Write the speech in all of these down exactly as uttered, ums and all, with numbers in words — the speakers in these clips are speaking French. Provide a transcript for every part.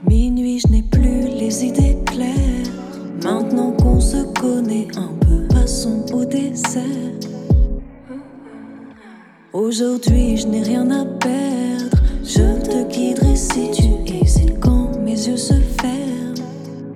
Minuit, je n'ai plus les idées claires. Maintenant qu'on se connaît un peu, passons au dessert. Aujourd'hui, je n'ai rien à perdre. Je te guiderai si tu hésites quand mes yeux se ferment.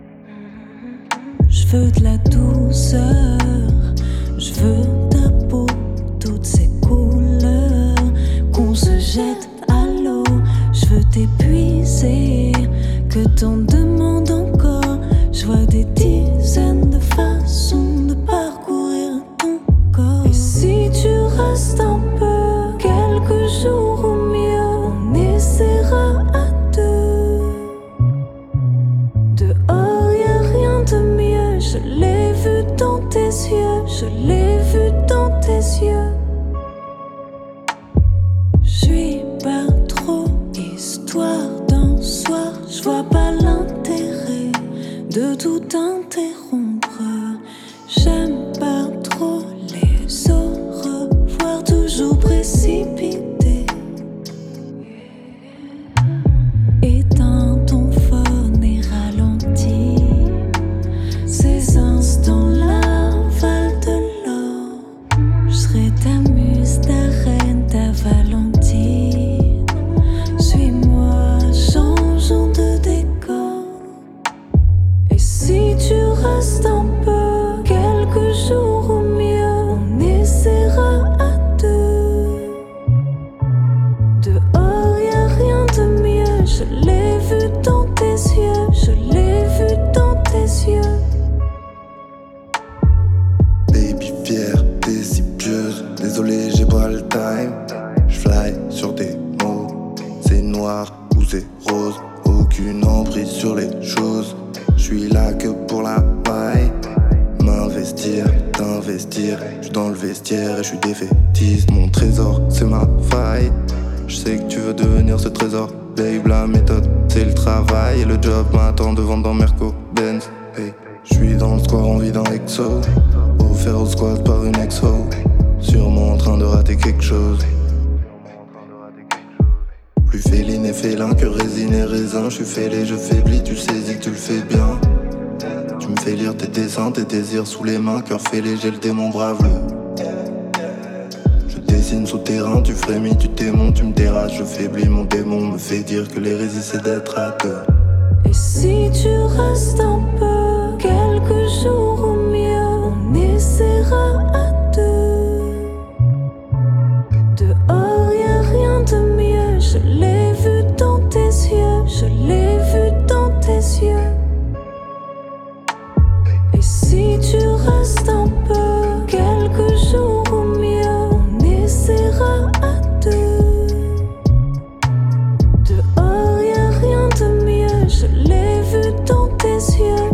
Je veux de la douceur, je veux ta peau, toutes ces couleurs, qu'on se jette à l'eau. Je veux t'épuiser, que t'en demandes encore. Je vois des dizaines de façons de parcourir ton corps. Et si tu restes un peu, quelques jours au mieux, on essaiera à deux. Dehors y'a rien de mieux, je l'ai vu dans tes yeux, je l'ai vu dans tes yeux. J'suis pas trop histoire d'un soir, j'vois pas l'intérêt de tout interrompre. J'aime pas trop les au revoir toujours précipités. Éteins ton phone et ralentis. Ces instants-là valent de l'or. J'serai ta muse, ta reine, ta Valentine. Suis-moi, changeons de décor. Et si tu restes un peu, quelques jours au mieux, on essaiera à deux. Dehors y'a rien de mieux, je l'ai vu dans tes yeux, je l'ai vu dans tes yeux. Baby fière, t'es si pieuse. Désolé, j'ai pas le time. J'fly sur des mots. C'est noir ou c'est rose. Aucune emprise sur les choses. J'suis là que pour la paille. M'investir, t'investir. J'suis dans le vestiaire et j'suis défaitiste. Mon trésor, c'est ma faille. J'sais que tu veux devenir ce trésor. Babe, la méthode, c'est le travail. Et le job m'attend devant dans Merco Benz. Hey. J'suis dans le square, envie d'un exo. Offert au squad par une exo. Sûrement en train de rater quelque chose. Plus féline et félin que résine et raisin. J'suis fêlé, je faiblis, tu saisis que tu le fais bien. Tu me fais lire tes dessins, tes désirs sous les mains. Cœur fêlé, j'ai le démon brave le. Je dessine souterrain, tu frémis, tu t'émontes, tu me terrasses. Je faiblis, mon démon me fait dire que l'hérésie c'est d'être à deux. Et si tu restes un peu, quelques jours au mieux, on essaiera à deux. Dehors y'a rien de mieux, je l'ai vu dans tes yeux, je l'ai vu dans tes yeux. Et si tu restes un peu, quelques jours au mieux, on essaiera à deux. Dehors y'a rien de mieux, je l'ai vu dans tes yeux.